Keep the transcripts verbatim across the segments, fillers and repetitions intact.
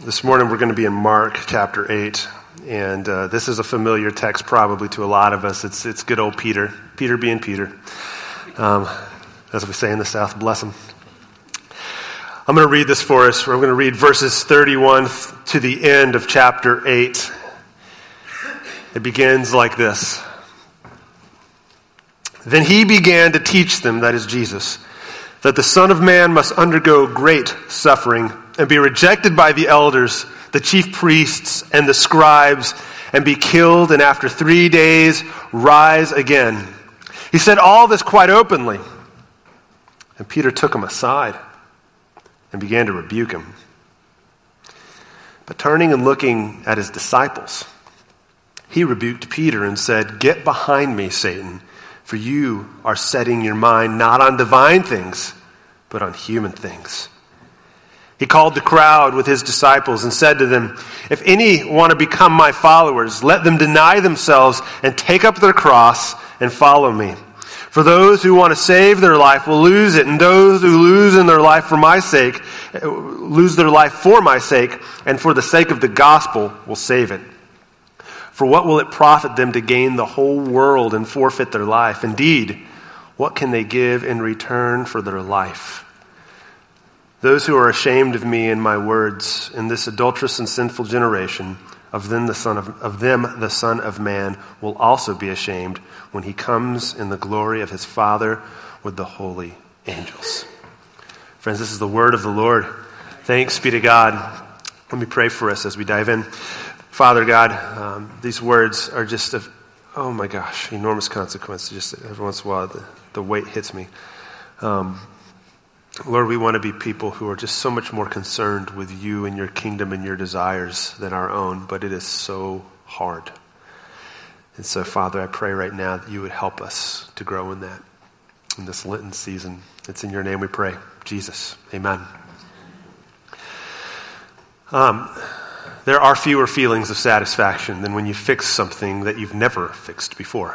This morning we're going to be in Mark chapter eight, and uh, this is a familiar text probably to a lot of us. It's it's good old Peter, Peter being Peter, um, as we say in the South, bless him. I'm going to read this for us. We're going to read verses thirty-one to the end of chapter eight. It begins like this. Then he began to teach them, that is Jesus, that the Son of Man must undergo great suffering and be rejected by the elders, the chief priests, and the scribes, and be killed, and after three days rise again. He said all this quite openly. And Peter took him aside and began to rebuke him. But turning and looking at his disciples, he rebuked Peter and said, "Get behind me, Satan, for you are setting your mind not on divine things, but on human things." He called the crowd with his disciples and said to them, "If any want to become my followers, let them deny themselves and take up their cross and follow me. For those who want to save their life will lose it, and those who lose in their life for my sake, lose their life for my sake, and for the sake of the gospel will save it. For what will it profit them to gain the whole world and forfeit their life? Indeed, what can they give in return for their life? Those who are ashamed of me and my words in this adulterous and sinful generation, of them the Son of, of them the Son of Man will also be ashamed when he comes in the glory of his Father with the holy angels." Friends, this is the word of the Lord. Thanks be to God. Let me pray for us as we dive in. Father God, um, these words are just of, oh my gosh, enormous consequence. Just every once in a while, the, the weight hits me. Um, Lord, we want to be people who are just so much more concerned with you and your kingdom and your desires than our own, but it is so hard. And so, Father, I pray right now that you would help us to grow in that, in this Lenten season. It's in your name we pray. Jesus, amen. Um, there are fewer feelings of satisfaction than when you fix something that you've never fixed before.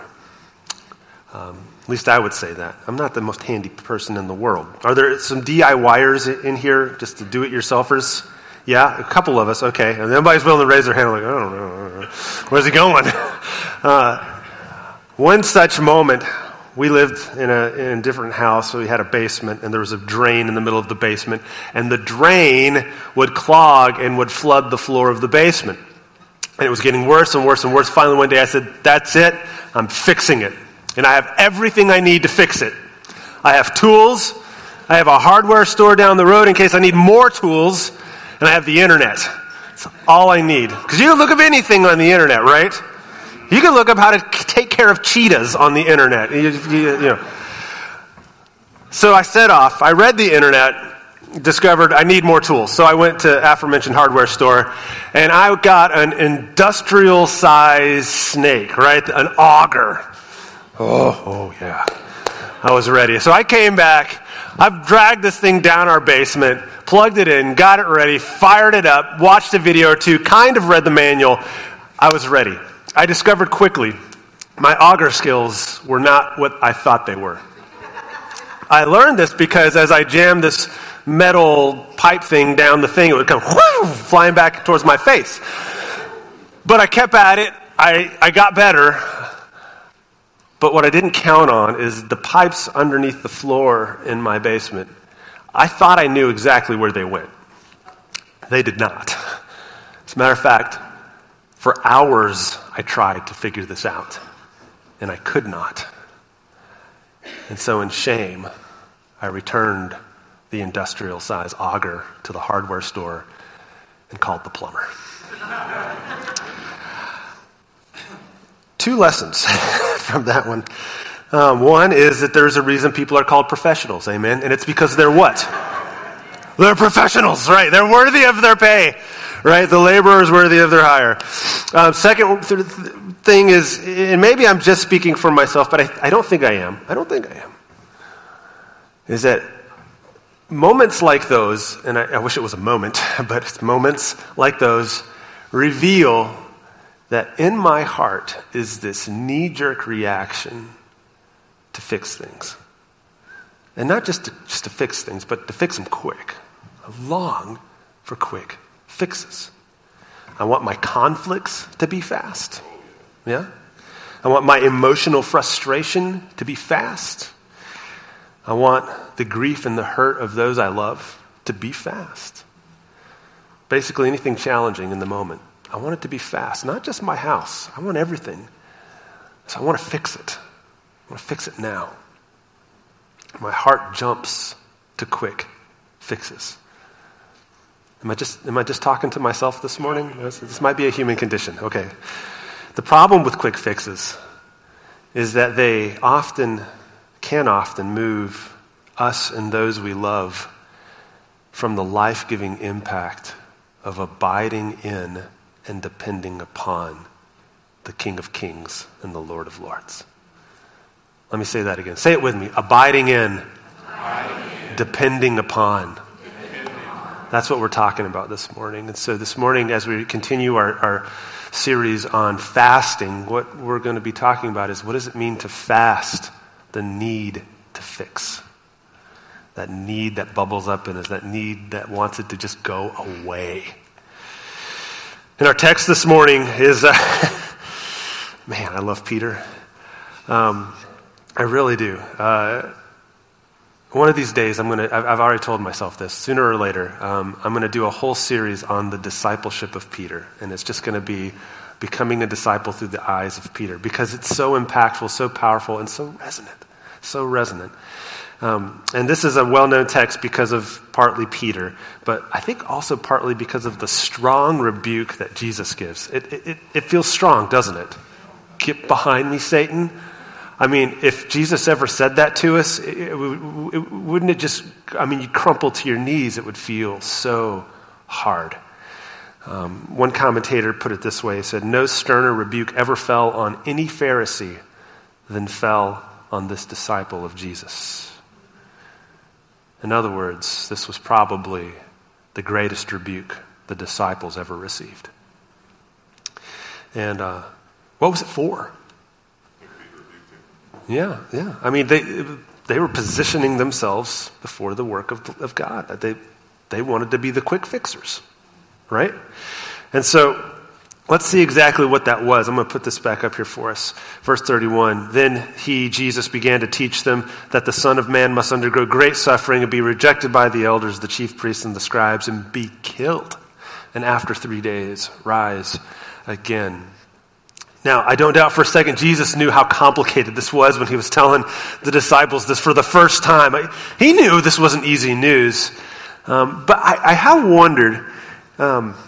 Um, at least I would say that. I'm not the most handy person in the world. Are there some D I Y ers in here, just to do-it-yourselfers? Yeah, a couple of us, okay. And everybody's willing to raise their hand, like, I don't know. Where's he going? uh, one such moment, we lived in a, in a different house, so we had a basement, and there was a drain in the middle of the basement, and the drain would clog and would flood the floor of the basement. And it was getting worse and worse and worse. Finally, one day I said, that's it, I'm fixing it. And I have everything I need to fix it. I have tools. I have a hardware store down the road in case I need more tools. And I have the internet. That's all I need. Because you can look up anything on the internet, right? You can look up how to take care of cheetahs on the internet. You, you, you know. So I set off. I read the internet, discovered I need more tools. So I went to aforementioned hardware store, and I got an industrial-sized snake, right? An auger. Oh, oh yeah. I was ready. So I came back. I've dragged this thing down our basement, plugged it in, got it ready, fired it up, watched a video or two, kind of read the manual. I was ready. I discovered quickly my auger skills were not what I thought they were. I learned this because as I jammed this metal pipe thing down the thing, it would come whoo, flying back towards my face. But I kept at it. I, I got better. But what I didn't count on is the pipes underneath the floor in my basement. I thought I knew exactly where they went. They did not. As a matter of fact, for hours I tried to figure this out, and I could not. And so in shame, I returned the industrial-size auger to the hardware store and called the plumber. Two lessons from that one. Um, one is that there's a reason people are called professionals, amen? And it's because they're what? They're professionals, right? They're worthy of their pay, right? The laborer is worthy of their hire. Um, second th- th- thing is, and maybe I'm just speaking for myself, but I, I don't think I am. I don't think I am. Is that moments like those, and I, I wish it was a moment, but it's moments like those reveal that in my heart is this knee-jerk reaction to fix things. And not just to, just to fix things, but to fix them quick. I long for quick fixes. I want my conflicts to be fast. Yeah? I want my emotional frustration to be fast. I want the grief and the hurt of those I love to be fast. Basically anything challenging in the moment. I want it to be fast. Not just my house. I want everything. So I want to fix it. I want to fix it now. My heart jumps to quick fixes. Am I just am I just talking to myself this morning? This, this might be a human condition. Okay. The problem with quick fixes is that they often, can often move us and those we love from the life-giving impact of abiding in and depending upon the King of Kings and the Lord of Lords. Let me say that again. Say it with me. Abiding in, abiding in. Depending upon. That's what we're talking about this morning. And so this morning, as we continue our, our series on fasting, what we're going to be talking about is, what does it mean to fast? The need to fix. That need that bubbles up in us, that need that wants it to just go away. And our text this morning is, uh, man, I love Peter. Um, I really do. Uh, One of these days, I'm going to, I've already told myself this, sooner or later, um, I'm going to do a whole series on the discipleship of Peter. And it's just going to be becoming a disciple through the eyes of Peter, because it's so impactful, so powerful, and so resonant. So resonant. Um, and this is a well-known text because of partly Peter, but I think also partly because of the strong rebuke that Jesus gives. It, it, it feels strong, doesn't it? Get behind me, Satan. I mean, if Jesus ever said that to us, it, it, it, wouldn't it just, I mean, you'd crumple to your knees. It would feel so hard. Um, one commentator put it this way. He said, no sterner rebuke ever fell on any Pharisee than fell on this disciple of Jesus. In other words, this was probably the greatest rebuke the disciples ever received. And uh, what was it for? Yeah, yeah. I mean, they they were positioning themselves before the work of of God. They they wanted to be the quick fixers, right? And so let's see exactly what that was. I'm going to put this back up here for us. Verse thirty-one. Then he, Jesus, began to teach them that the Son of Man must undergo great suffering and be rejected by the elders, the chief priests, and the scribes, and be killed, and after three days rise again. Now, I don't doubt for a second Jesus knew how complicated this was when he was telling the disciples this for the first time. He knew this wasn't easy news. Um, but I, I have wondered um,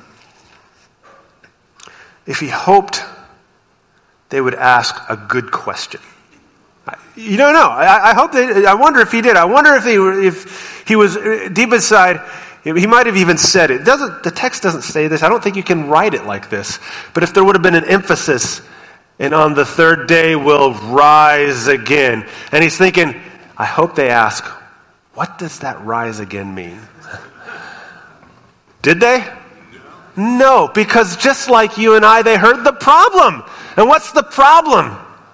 if he hoped they would ask a good question. You don't know. I, I hope they, I wonder if he did. I wonder if he, if he was deep inside. He might have even said it. Doesn't, the text doesn't say this. I don't think you can write it like this. But if there would have been an emphasis, and on the third day will rise again. And he's thinking, I hope they ask, what does that rise again mean? Did they? No, because just like you and I, they heard the problem. And what's the problem?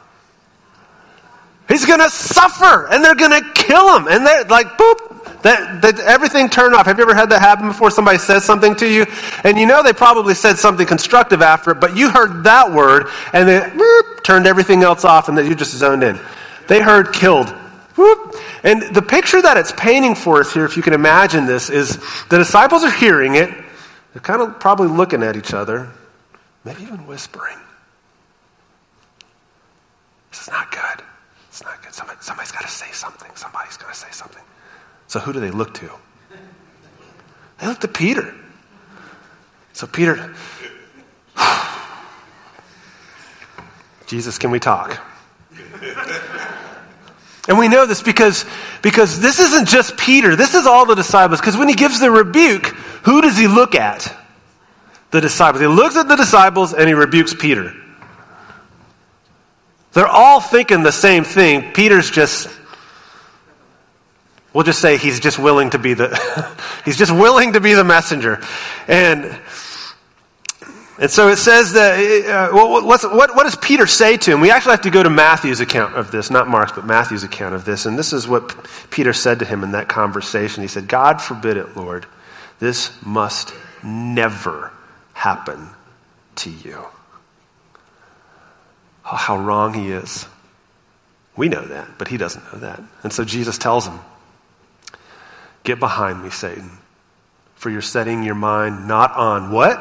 He's going to suffer, and they're going to kill him. And they're like, boop. That, that everything turned off. Have you ever had that happen before? Somebody says something to you, and you know they probably said something constructive after it, but you heard that word, and they whoop, turned everything else off, and that you just zoned in. They heard killed. Whoop. And the picture that it's painting for us here, if you can imagine this, is the disciples are hearing it. They're kind of probably looking at each other, maybe even whispering. This is not good. It's not good. Somebody, somebody's got to say something. Somebody's got to say something. So who do they look to? They look to Peter. So Peter, Jesus, can we talk? And we know this because, because this isn't just Peter. This is all the disciples. Because when he gives the rebuke, who does he look at? The disciples. He looks at the disciples and he rebukes Peter. They're all thinking the same thing. Peter's just... We'll just say he's just willing to be the he's just willing to be the messenger, and and so it says that. Uh, well, let's, what what does Peter say to him? We actually have to go to Matthew's account of this, not Mark's, but Matthew's account of this. And this is what Peter said to him in that conversation. He said, "God forbid it, Lord. This must never happen to you. Oh, how wrong he is. We know that, but he doesn't know that. And so Jesus tells him, get behind me, Satan, for you're setting your mind not on what?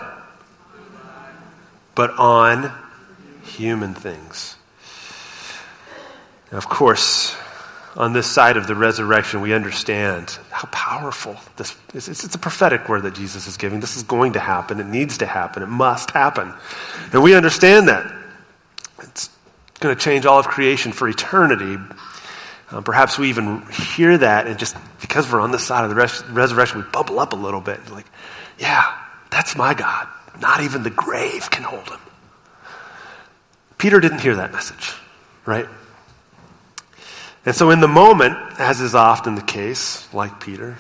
But on human things. And of course, on this side of the resurrection, we understand how powerful this is. It's, it's a prophetic word that Jesus is giving. This is going to happen. It needs to happen. It must happen. And we understand that. It's going to change all of creation for eternity. Um, perhaps we even hear that, and just because we're on this side of the res- resurrection, we bubble up a little bit. Like, yeah, that's my God. Not even the grave can hold him. Peter didn't hear that message, right? And so in the moment, as is often the case, like Peter,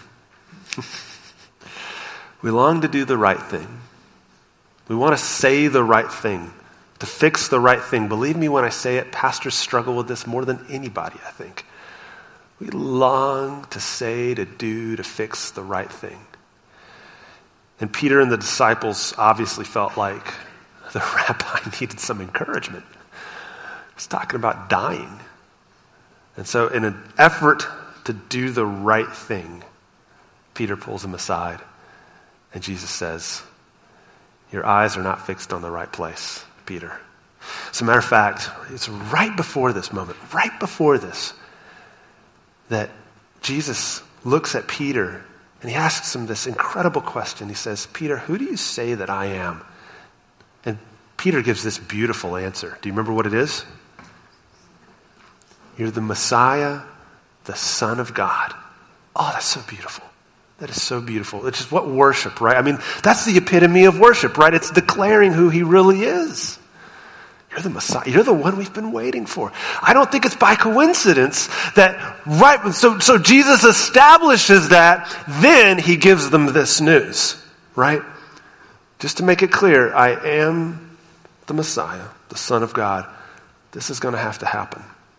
we long to do the right thing. We want to say the right thing, to fix the right thing. Believe me when I say it, pastors struggle with this more than anybody, I think. We long to say, to do, to fix the right thing. And Peter and the disciples obviously felt like the rabbi needed some encouragement. He's talking about dying. And so in an effort to do the right thing, Peter pulls him aside, and Jesus says, your eyes are not fixed on the right place, Peter. As a matter of fact, it's right before this moment, right before this, that Jesus looks at Peter and he asks him this incredible question. He says, Peter, who do you say that I am? And Peter gives this beautiful answer. Do you remember what it is? You're the Messiah, the Son of God. Oh, that's so beautiful. That is so beautiful. It's just what worship, right? I mean, that's the epitome of worship, right? It's declaring who he really is. You're the Messiah. You're the one we've been waiting for. I don't think it's by coincidence that right, so, so Jesus establishes that, then he gives them this news, right? Just to make it clear, I am the Messiah, the Son of God. This is going to have to happen.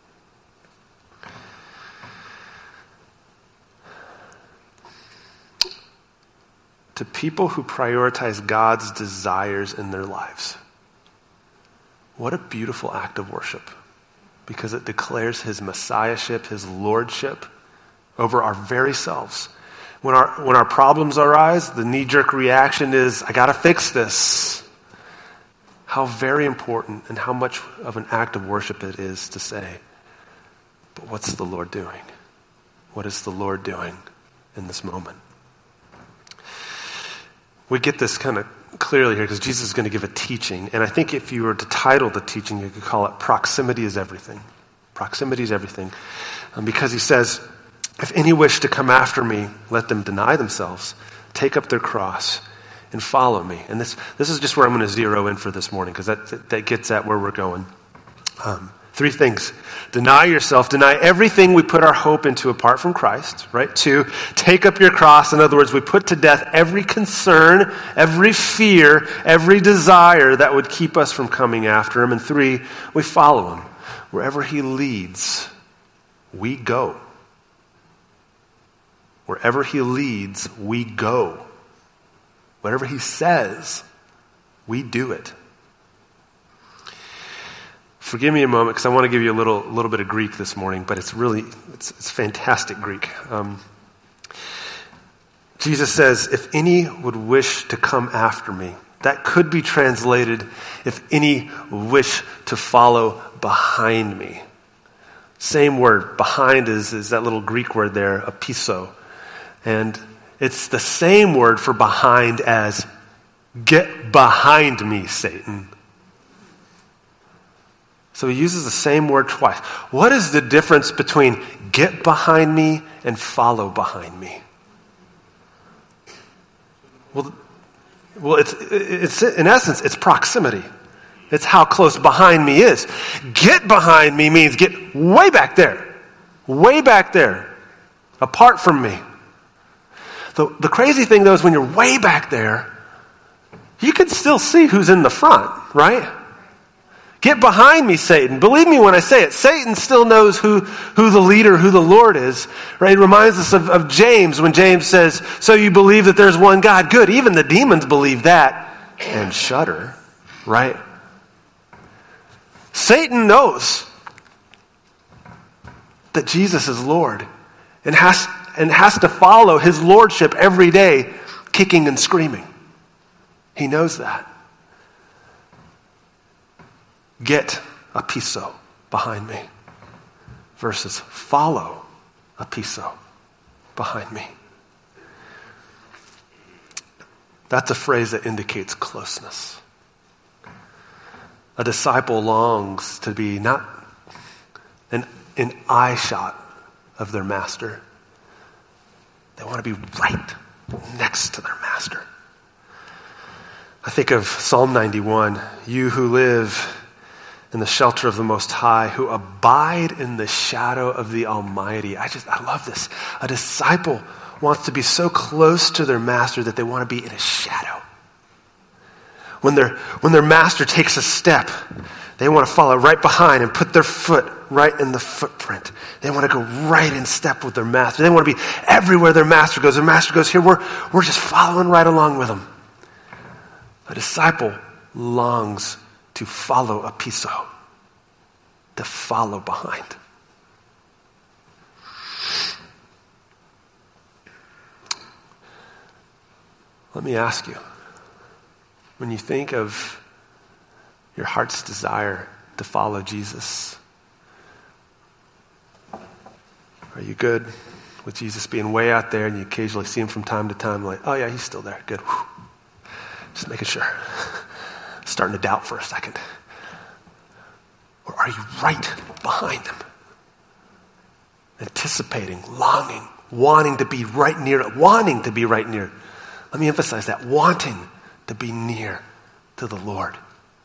To people who prioritize God's desires in their lives, what a beautiful act of worship, because it declares his messiahship, his lordship over our very selves. When our when our problems arise, the knee-jerk reaction is, I got to fix this. How very important and how much of an act of worship it is to say, but what's the Lord doing? What is the Lord doing in this moment? We get this kind of clearly here because Jesus is going to give a teaching. And I think if you were to title the teaching, you could call it Proximity is Everything. Proximity is everything. Um, because he says, if any wish to come after me, let them deny themselves, take up their cross, and follow me. And this this is just where I'm going to zero in for this morning, because that, that gets at where we're going. Um, three things. Deny yourself. Deny everything we put our hope into apart from Christ, right? Two, take up your cross. In other words, we put to death every concern, every fear, every desire that would keep us from coming after him. And three, we follow him. Wherever he leads, we go. Wherever he leads, we go. Whatever he says, we do it. Forgive me a moment, because I want to give you a little little bit of Greek this morning, but it's really, it's, it's fantastic Greek. Um, Jesus says, if any would wish to come after me, that could be translated, if any wish to follow behind me. Same word, behind is, is that little Greek word there, apiso. And it's the same word for behind as, get behind me, Satan. So he uses the same word twice. What is the difference between get behind me and follow behind me? Well, well, it's, it's in essence, it's proximity. It's how close behind me is. Get behind me means get way back there. Way back there. Apart from me. The, the crazy thing, though, is when you're way back there, you can still see who's in the front, right? Get behind me, Satan. Believe me when I say it. Satan still knows who, who the leader, who the Lord is. Right? It reminds us of, of James when James says, so you believe that there's one God. Good. Even the demons believe that and shudder. Right? Satan knows that Jesus is Lord and has, and has to follow his lordship every day, kicking and screaming. He knows that. Get a piso behind me versus follow a piso behind me. That's a phrase that indicates closeness. A disciple longs to be not an, an eye shot of their master. They want to be right next to their master. I think of Psalm ninety-one, you who live in the shelter of the Most High, who abide in the shadow of the Almighty. I just, I love this. A disciple wants to be so close to their master that they want to be in his shadow. When their, when their master takes a step, they want to follow right behind and put their foot right in the footprint. They want to go right in step with their master. They want to be everywhere their master goes. Their master goes here. We're, we're just following right along with him. A disciple longs to follow a piso, to follow behind. Let me ask you, when you think of your heart's desire to follow Jesus, are you good with Jesus being way out there and you occasionally see him from time to time like, oh yeah, he's still there, good. Whew. Just making sure. Starting to doubt for a second. Or are you right behind him? Anticipating, longing, wanting to be right near, wanting to be right near. Let me emphasize that, wanting to be near to the Lord.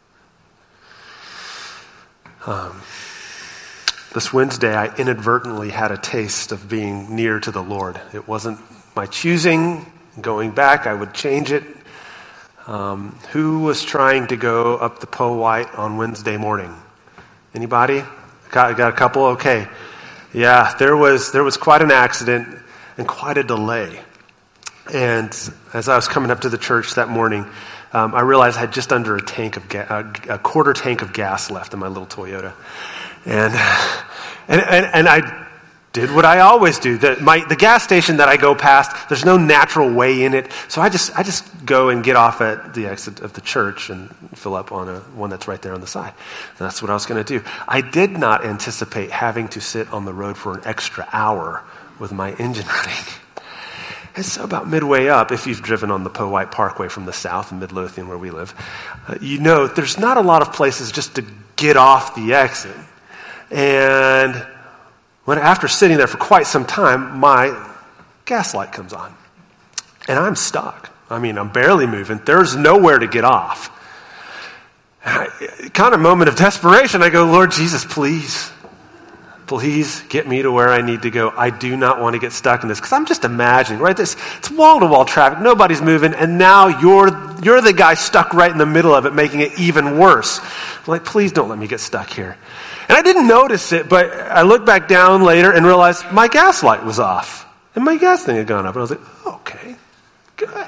Um, this Wednesday, I inadvertently had a taste of being near to the Lord. It wasn't my choosing. Going back, I would change it. Um, who was trying to go up the Powhite on Wednesday morning? Anybody? Got, got a couple? Okay. Yeah, there was there was quite an accident and quite a delay. And as I was coming up to the church that morning, um, I realized I had just under a tank of ga- a, a quarter tank of gas left in my little Toyota, and and and, and I did what I always do. The, my, the gas station that I go past, there's no natural way in it. So I just I just go and get off at the exit of the church and fill up on a one that's right there on the side. And that's what I was going to do. I did not anticipate having to sit on the road for an extra hour with my engine running. And so about midway up, if you've driven on the Powhite Parkway from the south in Midlothian where we live, uh, you know there's not a lot of places just to get off the exit. And when after sitting there for quite some time, my gas light comes on. And I'm stuck. I mean, I'm barely moving. There's nowhere to get off. And I, kind of moment of desperation, I go, Lord Jesus, please, please get me to where I need to go. I do not want to get stuck in this. Because I'm just imagining, right? This, it's wall-to-wall traffic. Nobody's moving. And now you're, you're the guy stuck right in the middle of it, making it even worse. I'm like, please don't let me get stuck here. And I didn't notice it, but I looked back down later and realized my gas light was off. And my gas thing had gone up. And I was like, okay, good.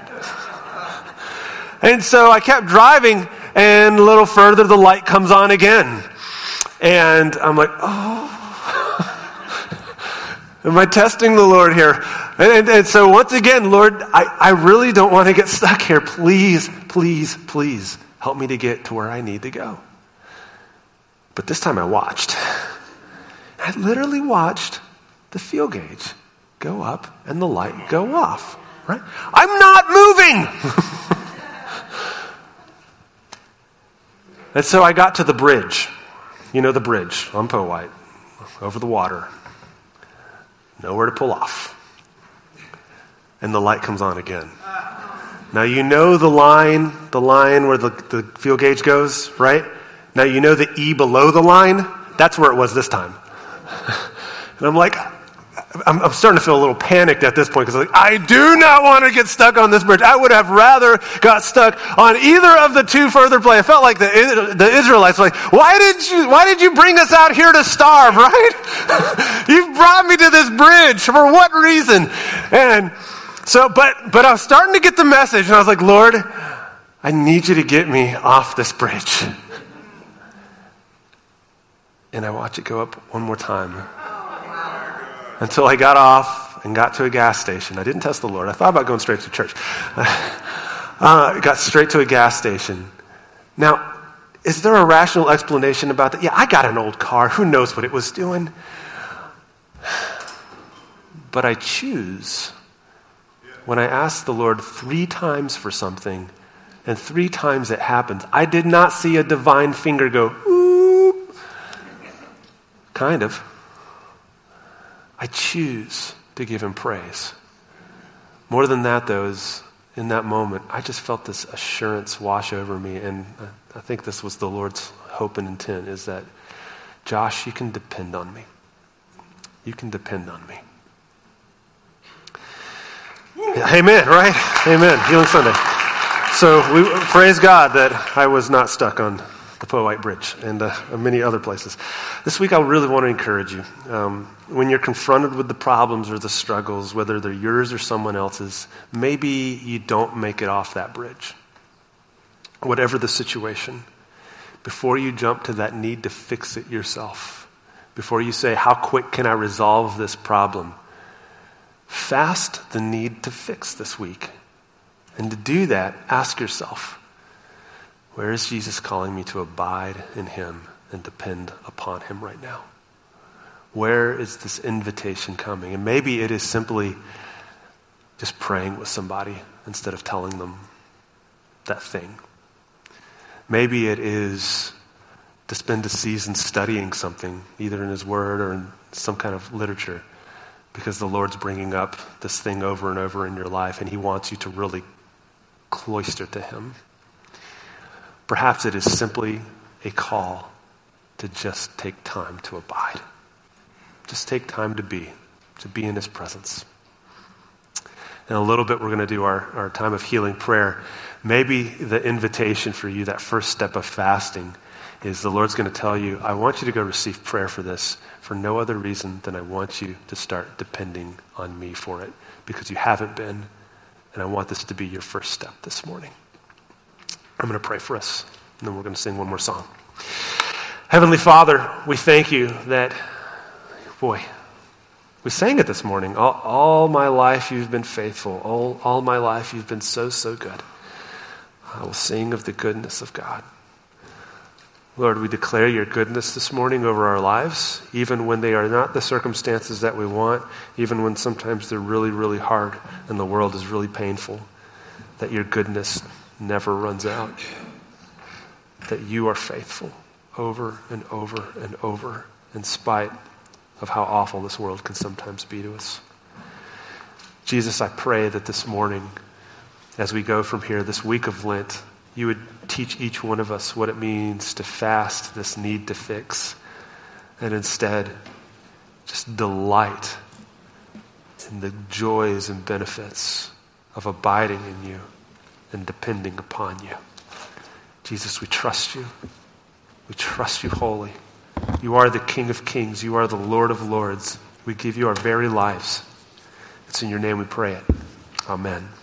And so I kept driving, and a little further, the light comes on again. And I'm like, oh. Am I testing the Lord here? And, and, and so once again, Lord, I, I really don't want to get stuck here. Please, please, please help me to get to where I need to go. But this time I watched. I literally watched the fuel gauge go up and the light go off. Right? I'm not moving! And so I got to the bridge. You know the bridge on Powhite, over the water. Nowhere to pull off. And the light comes on again. Now you know the line, the line where the, the fuel gauge goes, right? Now you know the E below the line? That's where it was this time. And I'm like, I'm, I'm starting to feel a little panicked at this point because like, I do not want to get stuck on this bridge. I would have rather got stuck on either of the two further places. I felt like the, the Israelites were like, why did you, why did you bring us out here to starve, right? You've brought me to this bridge. For what reason? And so, but, but I was starting to get the message and I was like, Lord, I need you to get me off this bridge. And I watch it go up one more time. Until I got off and got to a gas station. I didn't test the Lord. I thought about going straight to church. uh, got straight to a gas station. Now, is there a rational explanation about that? Yeah, I got an old car. Who knows what it was doing? But I choose when I ask the Lord three times for something, and three times it happens. I did not see a divine finger go, oop. Kind of. I choose to give him praise. More than that, though, is in that moment, I just felt this assurance wash over me, and I think this was the Lord's hope and intent, is that, Josh, you can depend on me. You can depend on me. Amen, right? Amen. Healing Sunday. So we praise God that I was not stuck on the Powhite Bridge and uh, many other places. This week I really want to encourage you. Um, when you're confronted with the problems or the struggles, whether they're yours or someone else's, maybe you don't make it off that bridge. Whatever the situation, before you jump to that need to fix it yourself, before you say, how quick can I resolve this problem? Fast the need to fix this week. And to do that, ask yourself, where is Jesus calling me to abide in him and depend upon him right now? Where is this invitation coming? And maybe it is simply just praying with somebody instead of telling them that thing. Maybe it is to spend a season studying something, either in his word or in some kind of literature, because the Lord's bringing up this thing over and over in your life, and he wants you to really cloister to him. Perhaps it is simply a call to just take time to abide. Just take time to be, to be in his presence. In a little bit, we're going to do our, our time of healing prayer. Maybe the invitation for you, that first step of fasting, is the Lord's going to tell you, I want you to go receive prayer for this for no other reason than I want you to start depending on me for it, because you haven't been, and I want this to be your first step this morning. I'm going to pray for us, and then we're going to sing one more song. Heavenly Father, we thank you that, boy, we sang it this morning. All, all my life you've been faithful. All, all my life you've been so, so good. I will sing of the goodness of God. Lord, we declare your goodness this morning over our lives, even when they are not the circumstances that we want, even when sometimes they're really, really hard and the world is really painful, that your goodness never runs out, that you are faithful over and over and over, in spite of how awful this world can sometimes be to us. Jesus, I pray that this morning, as we go from here, this week of Lent, you would teach each one of us what it means to fast this need to fix, and instead just delight in the joys and benefits of abiding in you and depending upon you. Jesus, we trust you. We trust you wholly. You are the King of Kings. You are the Lord of Lords. We give you our very lives. It's in your name we pray it. Amen.